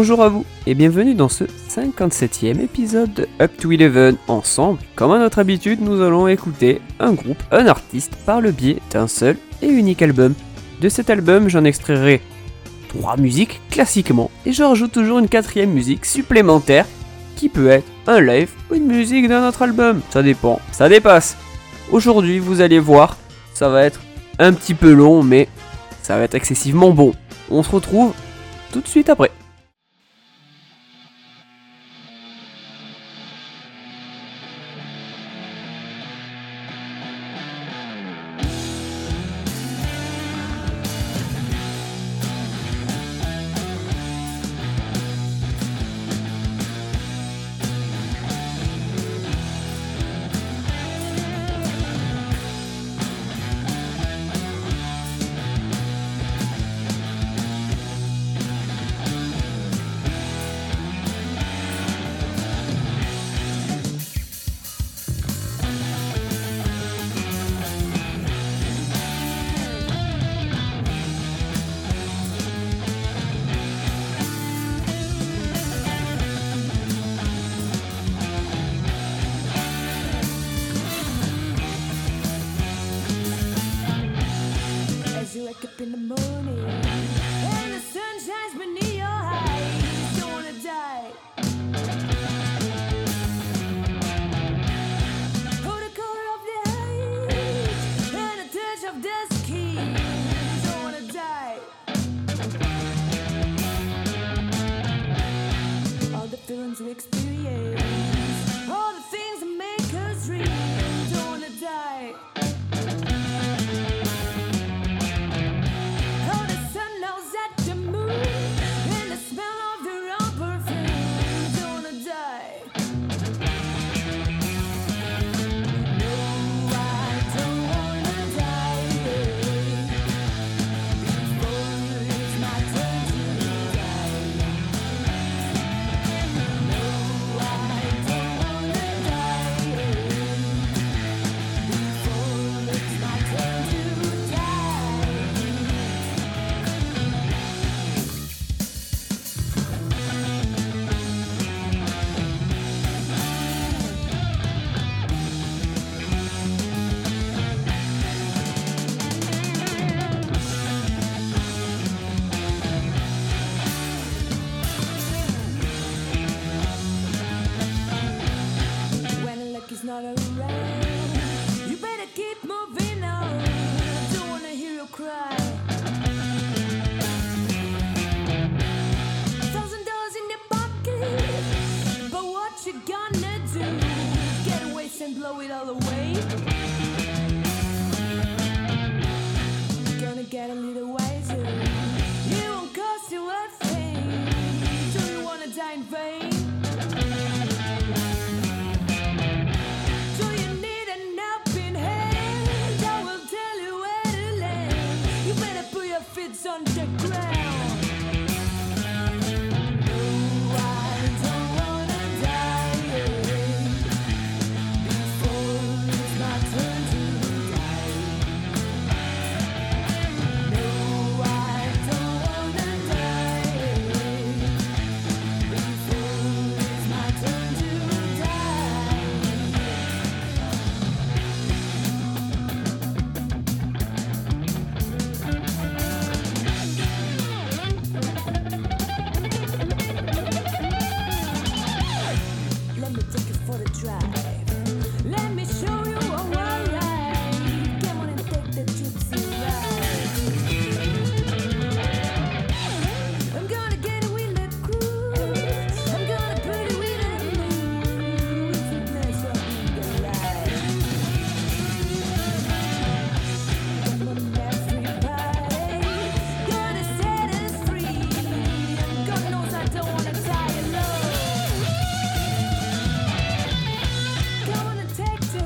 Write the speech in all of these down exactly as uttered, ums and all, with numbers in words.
Bonjour à vous et bienvenue dans ce cinquante-septième épisode de Up to Eleven. Ensemble, comme à notre habitude, nous allons écouter un groupe, un artiste par le biais d'un seul et unique album. De cet album, j'en extrairai trois musiques classiquement et je rajoute toujours une quatrième musique supplémentaire qui peut être un live ou une musique d'un autre album. Ça dépend, ça dépasse. Aujourd'hui, vous allez voir, ça va être un petit peu long mais ça va être excessivement bon. On se retrouve tout de suite après. You wake up in the morning and the sun shines beneath your eyes. Don't wanna die. Hold the color of the eyes and a touch of the skin. Don't wanna die. All the feelings we experience, all the things that make us dream. Don't wanna die. Not around. You better keep moving on. Don't wanna hear you cry. Thousand dollars in your pocket, but what you gonna do? Get away and blow it all away. Gonna get a little wiser. It won't cost you a thing. Do you wanna die in vain? It's on the ground. No, I don't wanna die before it's my turn to die. No, I don't wanna die before it's my turn to die. Take to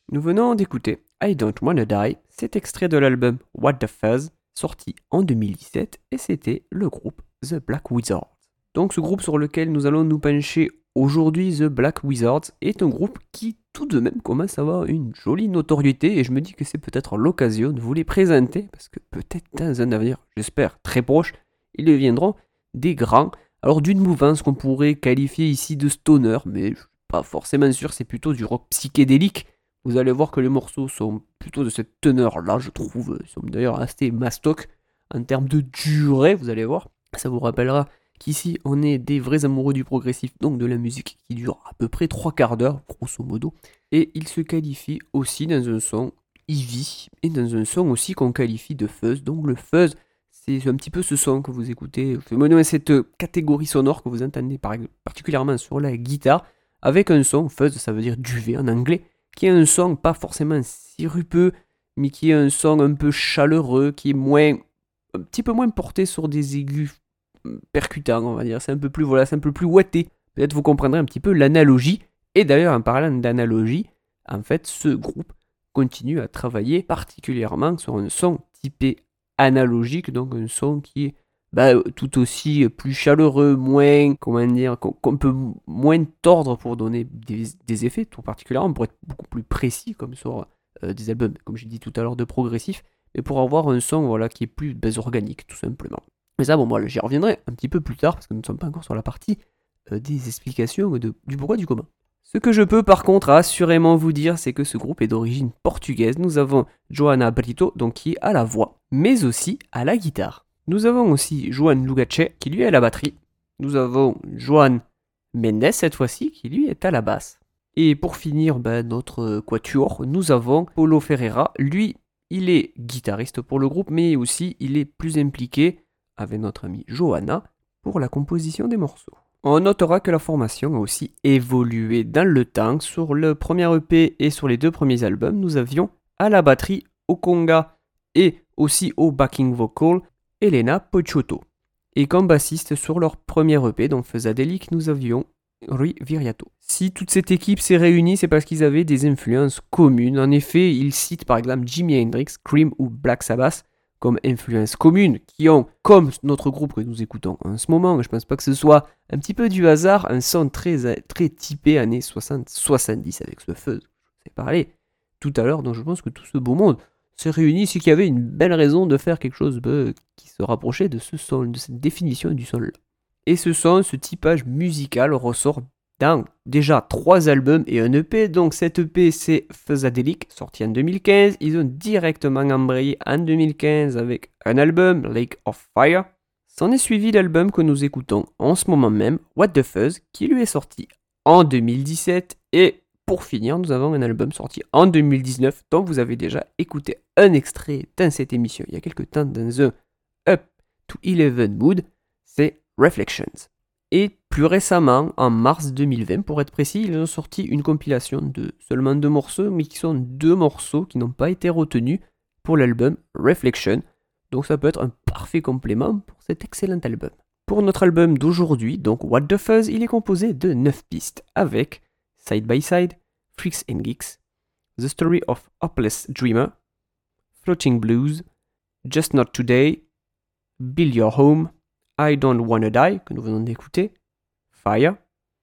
Nous venons d'écouter I Don't Wanna Die, cet extrait de l'album What the Fuzz, sorti en deux mille dix-sept, et c'était le groupe The Black Wizards. Donc ce groupe sur lequel nous allons nous pencher aujourd'hui, The Black Wizards, est un groupe qui tout de même commence à avoir une jolie notoriété, et je me dis que c'est peut-être l'occasion de vous les présenter, parce que peut-être dans un avenir, j'espère, très proche, ils deviendront des grands, alors d'une mouvance qu'on pourrait qualifier ici de stoner, mais je suis pas forcément sûr, c'est plutôt du rock psychédélique. Vous allez voir que les morceaux sont plutôt de cette teneur-là, je trouve. Ils sont d'ailleurs assez mastoc en termes de durée, vous allez voir. Ça vous rappellera qu'ici, on est des vrais amoureux du progressif, donc de la musique qui dure à peu près trois quarts d'heure, grosso modo. Et ils se qualifient aussi dans un son heavy, et dans un son aussi qu'on qualifie de fuzz. Donc le fuzz, c'est un petit peu ce son que vous écoutez, cette catégorie sonore que vous entendez par, particulièrement sur la guitare, avec un son, fuzz ça veut dire duvet en anglais, qui est un son pas forcément sirupeux, mais qui est un son un peu chaleureux, qui est moins, un petit peu moins porté sur des aigus percutants, on va dire. C'est un peu plus, voilà, c'est un peu plus ouaté. Peut-être vous comprendrez un petit peu l'analogie. Et d'ailleurs, en parlant d'analogie, en fait, ce groupe continue à travailler particulièrement sur un son typé analogique, donc un son qui est bah, tout aussi plus chaleureux, moins, comment dire, qu'on, qu'on peut moins tordre pour donner des, des effets, tout particulièrement pour être beaucoup plus précis, comme sur euh, des albums, comme j'ai dit tout à l'heure, de progressif, mais pour avoir un son voilà, qui est plus bah, organique, tout simplement. Mais ça, bon, moi, j'y reviendrai un petit peu plus tard, parce que nous ne sommes pas encore sur la partie euh, des explications de, du pourquoi du comment. Ce que je peux par contre assurément vous dire, c'est que ce groupe est d'origine portugaise. Nous avons Joana Brito, donc qui est à la voix, mais aussi à la guitare. Nous avons aussi Joan Lugache, qui lui est à la batterie. Nous avons Joan Mendes, cette fois-ci, qui lui est à la basse. Et pour finir ben, notre quatuor, nous avons Paulo Ferreira. Lui, il est guitariste pour le groupe, mais aussi il est plus impliqué avec notre amie Johanna pour la composition des morceaux. On notera que la formation a aussi évolué dans le temps. Sur le premier E P et sur les deux premiers albums, nous avions à la batterie au conga et aussi au backing vocal Elena Pochotto. Et comme bassiste sur leur premier E P, donc Fuzadelic, nous avions Rui Viriato. Si toute cette équipe s'est réunie, c'est parce qu'ils avaient des influences communes. En effet, ils citent par exemple Jimi Hendrix, Cream ou Black Sabbath comme influences communes, qui ont, comme notre groupe que nous écoutons en ce moment, je pense pas que ce soit un petit peu du hasard, un son très, très typé années soixante soixante-dix avec ce fuzz. Je vous ai parlé tout à l'heure, donc je pense que tout ce beau monde s'est réuni, c'est qu'il y avait une belle raison de faire quelque chose bah, qui se rapprochait de ce son, de cette définition du son-là. Et ce son, ce typage musical ressort dans déjà trois albums et un E P. Donc cet E P c'est Fuzadelic, sorti en deux mille quinze. Ils ont directement embrayé en deux mille quinze avec un album, Lake of Fire. S'en est suivi l'album que nous écoutons en ce moment même, What the Fuzz, qui lui est sorti en deux mille dix-sept. Et pour finir, nous avons un album sorti en deux mille dix-neuf, dont vous avez déjà écouté un extrait dans cette émission il y a quelques temps dans un Up to eleven Mood, c'est Reflections. Et plus récemment, en mars deux mille vingt pour être précis, ils ont sorti une compilation de seulement deux morceaux, mais qui sont deux morceaux qui n'ont pas été retenus pour l'album Reflection. Donc ça peut être un parfait complément pour cet excellent album. Pour notre album d'aujourd'hui, donc What the Fuzz, il est composé de neuf pistes, avec Side by Side, Freaks and Geeks, The Story of Hopeless Dreamer, Floating Blues, Just Not Today, Build Your Home, I Don't Wanna Die, que nous venons d'écouter, Fire,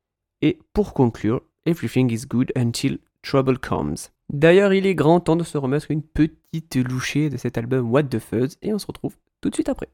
et pour conclure, Everything is Good Until Trouble Comes. D'ailleurs, il est grand temps de se remettre une petite louchée de cet album What the Fuzz, et on se retrouve tout de suite après.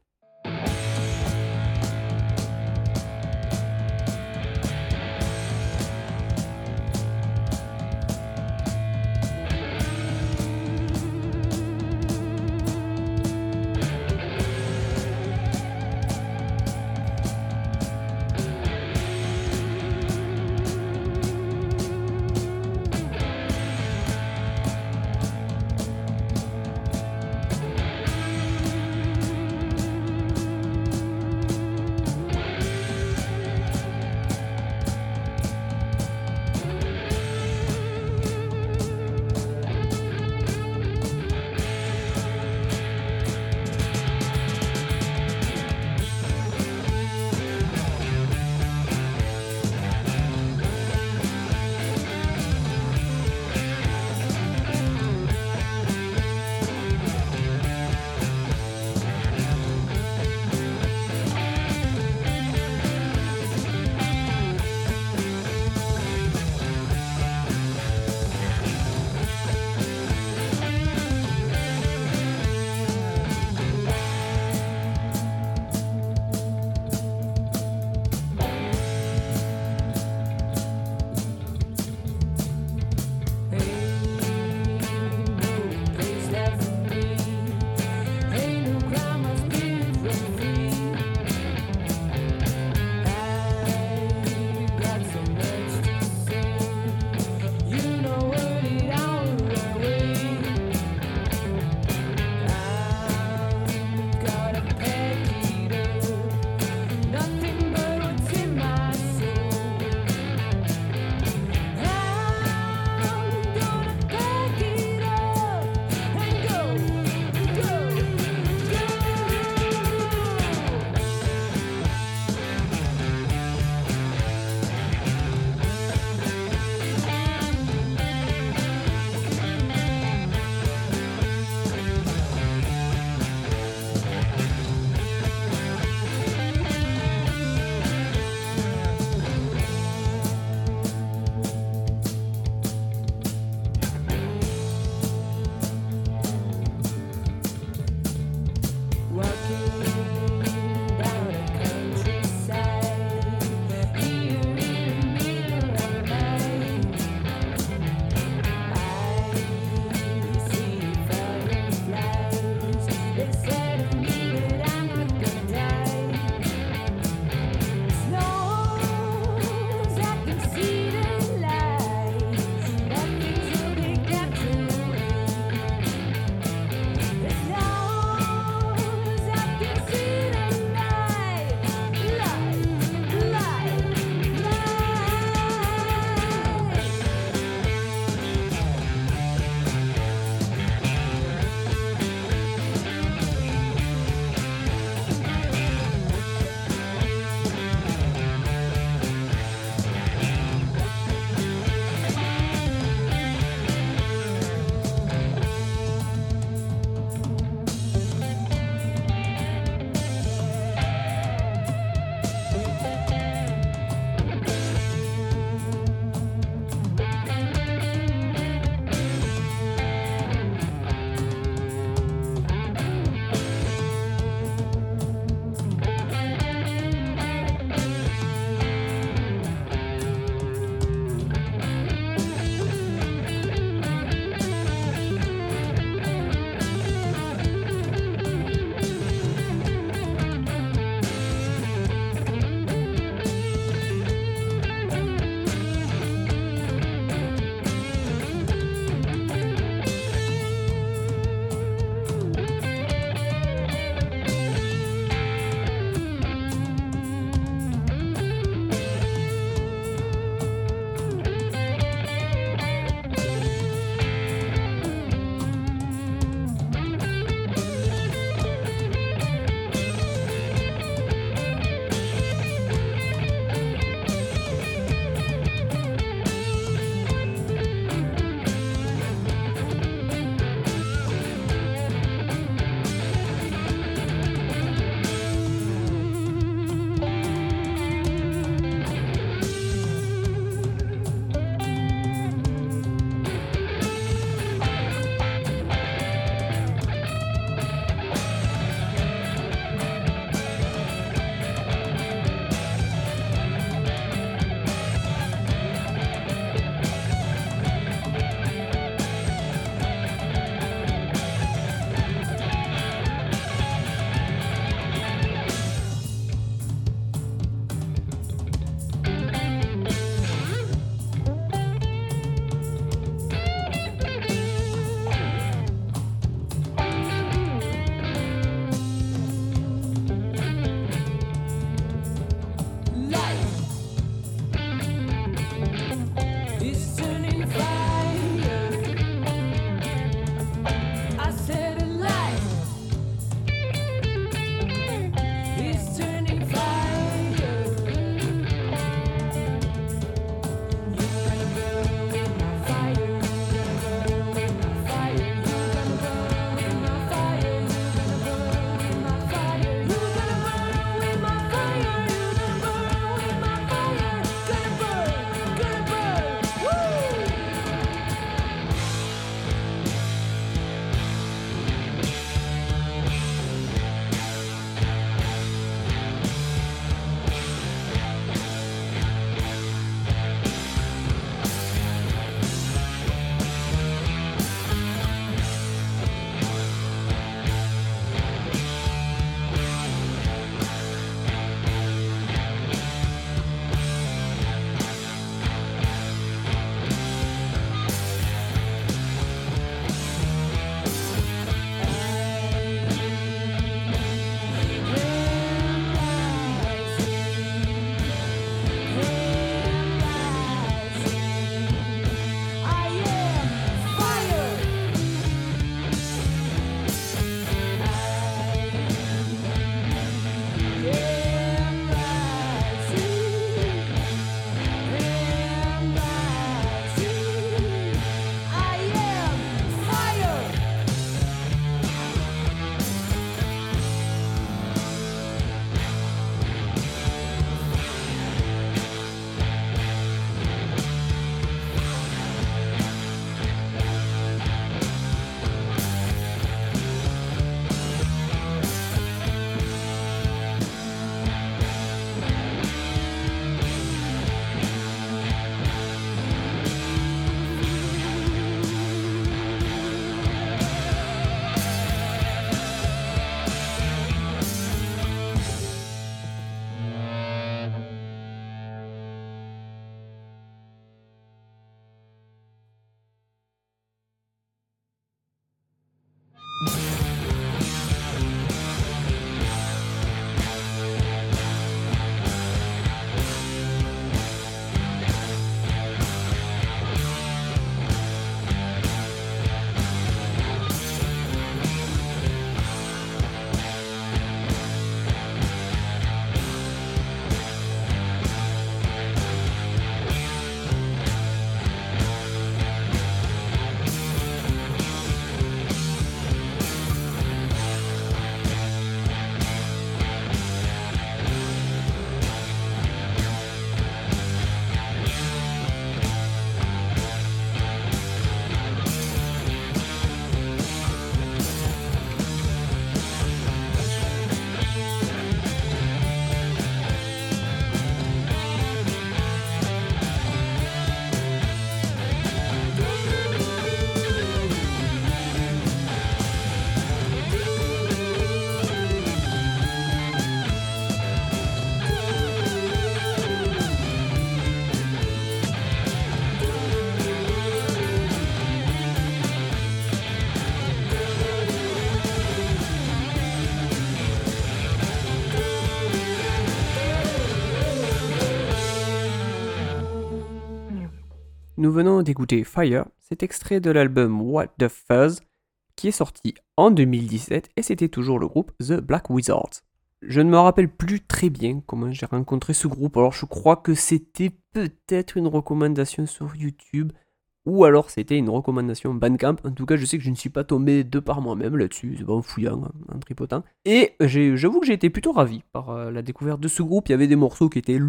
nous venons d'écouter Fire, cet extrait de l'album What the Fuzz, qui est sorti en deux mille dix-sept, et c'était toujours le groupe The Black Wizards. Je ne me rappelle plus très bien comment j'ai rencontré ce groupe, alors je crois que c'était peut-être une recommandation sur YouTube, ou alors c'était une recommandation Bandcamp. En tout cas, je sais que je ne suis pas tombé de par moi-même là-dessus, c'est pas en fouillant, en tripotant. Et j'ai, j'avoue que j'ai été plutôt ravi par euh, la découverte de ce groupe. Il y avait des morceaux qui étaient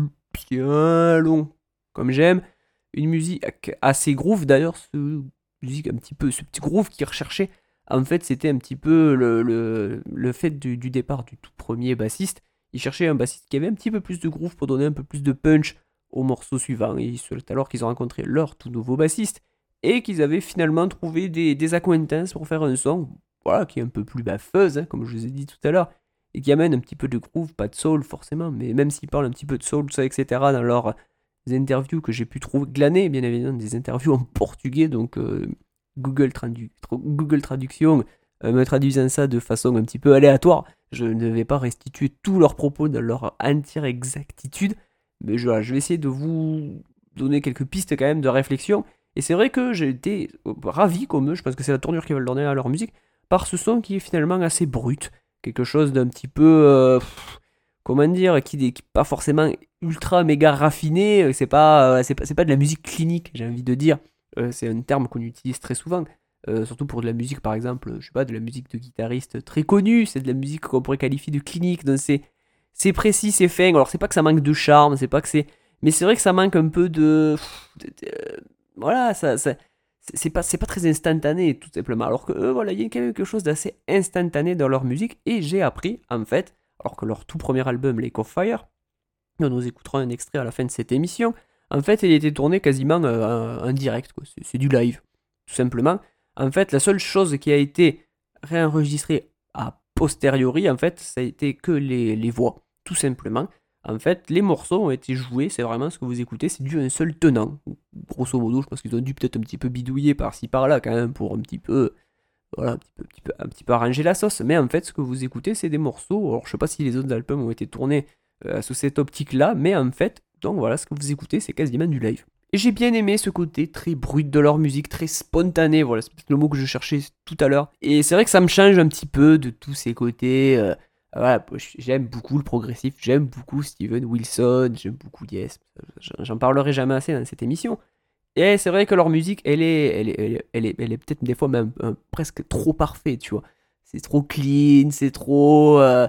bien longs, comme j'aime. Une musique assez groove d'ailleurs, ce musique un petit peu, ce petit groove qui recherchait. En fait, c'était un petit peu le, le, le fait du, du départ du tout premier bassiste. Il cherchait un bassiste qui avait un petit peu plus de groove pour donner un peu plus de punch au morceau suivant. Et c'est alors qu'ils ont rencontré leur tout nouveau bassiste et qu'ils avaient finalement trouvé des, des acquaintances pour faire un son, voilà, qui est un peu plus bah, fuzz, hein, comme je vous ai dit tout à l'heure, et qui amène un petit peu de groove, pas de soul forcément, mais même s'ils parlent un petit peu de soul, tout ça, et cetera, dans leurs interviews que j'ai pu trouver, glaner, bien évidemment, des interviews en portugais, donc euh, Google, tradu- Google Traduction euh, me traduisant ça de façon un petit peu aléatoire. Je ne vais pas restituer tous leurs propos dans leur entière exactitude, mais je, voilà, je vais essayer de vous donner quelques pistes quand même de réflexion. Et c'est vrai que j'ai été ravi comme eux, je pense que c'est la tournure qu'ils veulent donner à leur musique, par ce son qui est finalement assez brut, quelque chose d'un petit peu, euh, pff, comment dire, qui n'est pas forcément ultra méga raffiné, c'est pas, c'est pas, c'est pas de la musique clinique, j'ai envie de dire, euh, c'est un terme qu'on utilise très souvent, euh, surtout pour de la musique par exemple, je sais pas, de la musique de guitariste très connue, c'est de la musique qu'on pourrait qualifier de clinique, donc c'est, c'est précis, c'est fin, alors c'est pas que ça manque de charme, c'est pas que c'est, mais c'est vrai que ça manque un peu de, de, de voilà, ça, ça c'est pas, c'est pas très instantané, tout simplement. Alors que eux, voilà, il y a quelque chose d'assez instantané dans leur musique. Et j'ai appris, en fait, alors que leur tout premier album, Lake of Fire, dont nous écouterons un extrait à la fin de cette émission, en fait, il était tourné quasiment euh, en direct, quoi. C'est, c'est du live, tout simplement. En fait, la seule chose qui a été réenregistrée a posteriori, en fait, ça a été que les, les voix, tout simplement. En fait, les morceaux ont été joués, c'est vraiment ce que vous écoutez, c'est dû à un seul tenant. Grosso modo, je pense qu'ils ont dû peut-être un petit peu bidouiller par-ci par-là quand même pour un petit peu, voilà, un petit peu, un petit peu, un petit peu arranger la sauce. Mais en fait, ce que vous écoutez, c'est des morceaux. Alors, je sais pas si les autres albums ont été tournés euh, sous cette optique-là, mais en fait, donc voilà, ce que vous écoutez, c'est quasiment du live. Et j'ai bien aimé ce côté très brut de leur musique, très spontané, voilà, c'est peut-être le mot que je cherchais tout à l'heure. Et c'est vrai que ça me change un petit peu de tous ces côtés. Euh, Voilà, j'aime beaucoup le progressif, j'aime beaucoup Steven Wilson, j'aime beaucoup Yes, j'en parlerai jamais assez dans cette émission. Et c'est vrai que leur musique, elle est, elle est, elle est, elle est, elle est peut-être des fois même euh, presque trop parfaite, tu vois. C'est trop clean, c'est trop, euh,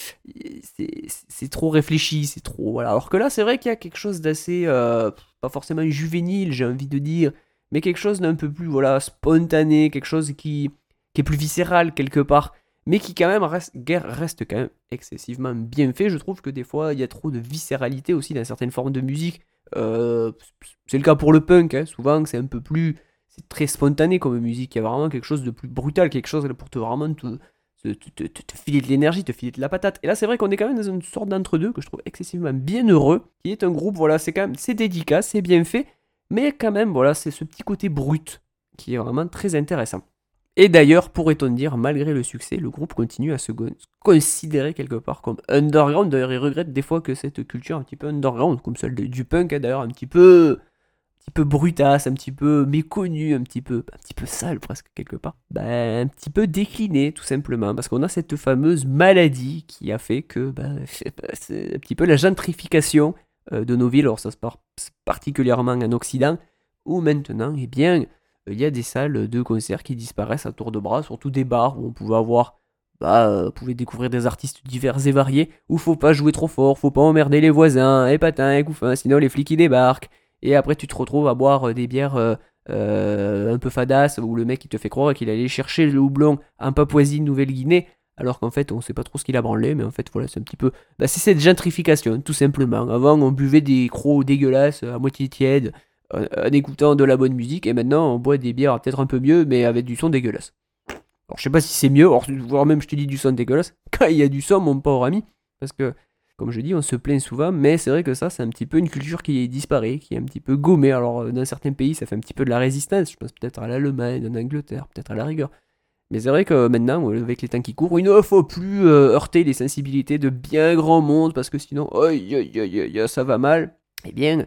c'est, c'est trop réfléchi, c'est trop, voilà. Alors que là, c'est vrai qu'il y a quelque chose d'assez, euh, pas forcément juvénile, j'ai envie de dire, mais quelque chose d'un peu plus, voilà, spontané, quelque chose qui, qui est plus viscéral quelque part, mais qui quand même reste, reste quand même excessivement bien fait. Je trouve que des fois, il y a trop de viscéralité aussi dans certaines formes de musique. Euh, c'est le cas pour le punk, hein. Souvent c'est un peu plus, c'est très spontané comme musique, il y a vraiment quelque chose de plus brutal, quelque chose pour te vraiment te, te, te, te, te filer de l'énergie, te filer de la patate. Et là c'est vrai qu'on est quand même dans une sorte d'entre-deux que je trouve excessivement bien heureux, qui est un groupe, voilà, c'est quand même, c'est délicat, c'est bien fait, mais quand même, voilà, c'est ce petit côté brut qui est vraiment très intéressant. Et d'ailleurs, pourrait-on dire, malgré le succès, le groupe continue à se go- considérer quelque part comme underground. D'ailleurs, ils regrettent des fois que cette culture un petit peu underground, comme celle de- du punk, hein, d'ailleurs, un petit peu, un petit peu brutasse, un petit peu méconnue, un petit peu, un petit peu sale presque quelque part, ben, un petit peu déclinée tout simplement, parce qu'on a cette fameuse maladie qui a fait que ben, c'est un petit peu la gentrification euh, de nos villes. Alors ça se passe particulièrement en Occident, où maintenant, eh bien, il y a des salles de concert qui disparaissent à tour de bras, surtout des bars où on pouvait avoir, bah, euh, pouvait découvrir des artistes divers et variés, où faut pas jouer trop fort, faut pas emmerder les voisins, et patins, et couffins, sinon les flics ils débarquent, et après tu te retrouves à boire des bières euh, euh, un peu fadasses, où le mec il te fait croire qu'il allait chercher le houblon en Papouasie Nouvelle-Guinée, alors qu'en fait on sait pas trop ce qu'il a branlé, mais en fait voilà, c'est un petit peu, bah, c'est cette gentrification, tout simplement. Avant on buvait des crocs dégueulasses, à moitié tièdes, en écoutant de la bonne musique, et maintenant on boit des bières peut-être un peu mieux, mais avec du son dégueulasse. Alors je sais pas si c'est mieux, or, voire même je te dis du son dégueulasse, quand il y a du son, mon pauvre ami, parce que, comme je dis, on se plaint souvent, mais c'est vrai que ça, c'est un petit peu une culture qui disparaît, qui est un petit peu gommée. Alors dans certains pays, ça fait un petit peu de la résistance, je pense peut-être à l'Allemagne, en Angleterre, peut-être à la rigueur. Mais c'est vrai que maintenant, avec les temps qui courent, il ne faut plus euh, heurter les sensibilités de bien grand monde, parce que sinon, aïe aïe aïe aïe, ça va mal. Eh bien,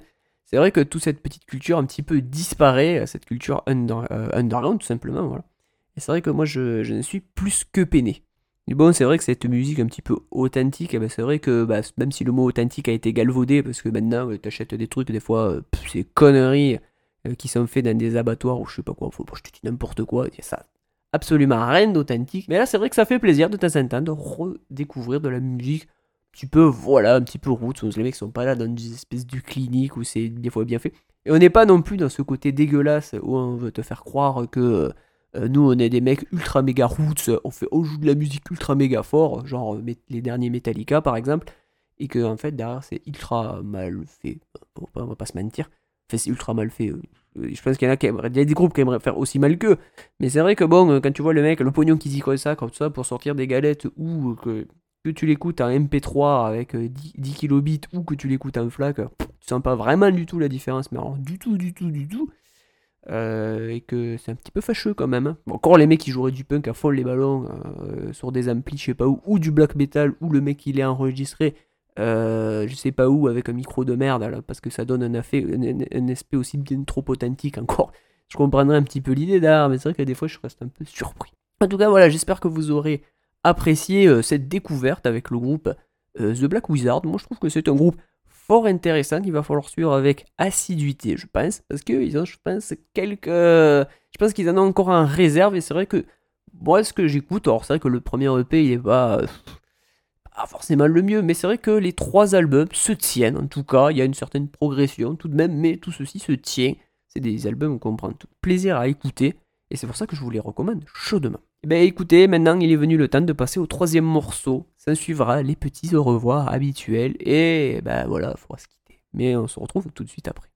c'est vrai que toute cette petite culture un petit peu disparaît, cette culture under, euh, underground tout simplement, voilà. Et c'est vrai que moi je, je ne suis plus que peiné. Mais bon, c'est vrai que cette musique un petit peu authentique, eh ben, c'est vrai que bah, même si le mot authentique a été galvaudé, parce que maintenant tu achètes des trucs, des fois, euh, pff, c'est conneries euh, qui sont faits dans des abattoirs ou je sais pas quoi, faut, je te dis n'importe quoi, il y a ça absolument rien d'authentique. Mais là, c'est vrai que ça fait plaisir de temps en temps de redécouvrir de la musique un petit peu, voilà, un petit peu roots. Les mecs sont pas là dans des espèces de cliniques où c'est des fois bien fait. Et on n'est pas non plus dans ce côté dégueulasse où on veut te faire croire que euh, nous, on est des mecs ultra méga roots, on, fait, on joue de la musique ultra méga fort, genre euh, les derniers Metallica par exemple, et que en fait, derrière, c'est ultra mal fait. On va pas, on va pas se mentir. Enfin, c'est ultra mal fait. Je pense qu'il y en a qui aimeraient, il y a des groupes qui aimeraient faire aussi mal qu'eux. Mais c'est vrai que bon, quand tu vois le mec, le pognon qu'ils y consacrent comme ça pour sortir des galettes ou que, que tu l'écoutes en M P trois avec dix, dix kilobits ou que tu l'écoutes en FLAC, tu sens pas vraiment du tout la différence, mais alors du tout, du tout, du tout. Euh, et que c'est un petit peu fâcheux quand même. Hein. Bon, encore les mecs qui joueraient du punk à fond les ballons euh, sur des amplis, je sais pas où, ou du black metal, ou le mec il est enregistré. Euh, je sais pas où avec un micro de merde là, parce que ça donne un, effet, un, un, un aspect aussi bien trop authentique encore. Je comprendrais un petit peu l'idée derrière, mais c'est vrai que des fois je reste un peu surpris. En tout cas voilà, j'espère que vous aurez apprécié euh, cette découverte avec le groupe euh, The Black Wizard. Moi je trouve que c'est un groupe fort intéressant qu'il va falloir suivre avec assiduité, je pense, parce qu'ils ont, je pense, quelques... Je pense qu'ils en ont encore en réserve, et c'est vrai que moi ce que j'écoute, alors c'est vrai que le premier E P il est pas... Ah, forcément le mieux, mais c'est vrai que les trois albums se tiennent, en tout cas, il y a une certaine progression tout de même, mais tout ceci se tient. C'est des albums qu'on prend tout plaisir à écouter, et c'est pour ça que je vous les recommande chaudement. Et ben écoutez, maintenant il est venu le temps de passer au troisième morceau. Ça suivra les petits au revoir habituels, et ben voilà, il faudra se quitter. Mais on se retrouve tout de suite après.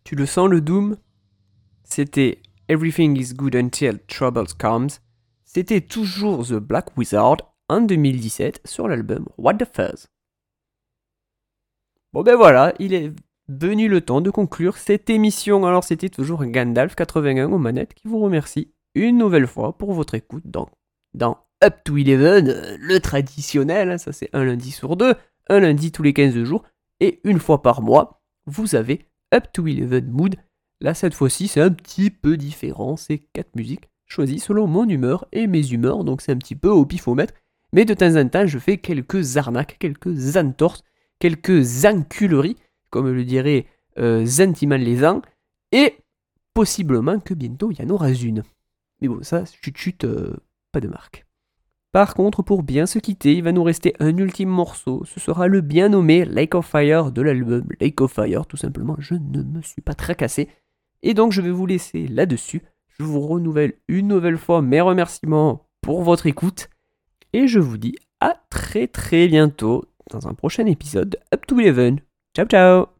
Tu le sens le doom? C'était Everything is Good Until Trouble Comes. C'était toujours The Black Wizard en deux mille dix-sept sur l'album What the Fuzz. Bon ben voilà, il est venu le temps de conclure cette émission. Alors c'était toujours Gandalf quatre-vingt-un aux manettes qui vous remercie une nouvelle fois pour votre écoute dans, dans Up to Eleven, euh, le traditionnel, hein, ça c'est un lundi sur deux, un lundi tous les quinze jours, et une fois par mois, vous avez Up to Eleven Mood. Là cette fois-ci c'est un petit peu différent, c'est quatre musiques choisies selon mon humeur et mes humeurs, donc c'est un petit peu au pifomètre, mais de temps en temps je fais quelques arnaques, quelques entorses, quelques enculeries, comme le dirait euh, Zintiman les ans, et possiblement que bientôt il y en aura une. Mais bon, ça, chut chut, euh, pas de marque. Par contre, pour bien se quitter, il va nous rester un ultime morceau. Ce sera le bien nommé Lake of Fire de l'album Lake of Fire, tout simplement. Je ne me suis pas tracassé. Et donc, je vais vous laisser là-dessus. Je vous renouvelle une nouvelle fois mes remerciements pour votre écoute. Et je vous dis à très très bientôt dans un prochain épisode de Up to Eleven. Ciao ciao!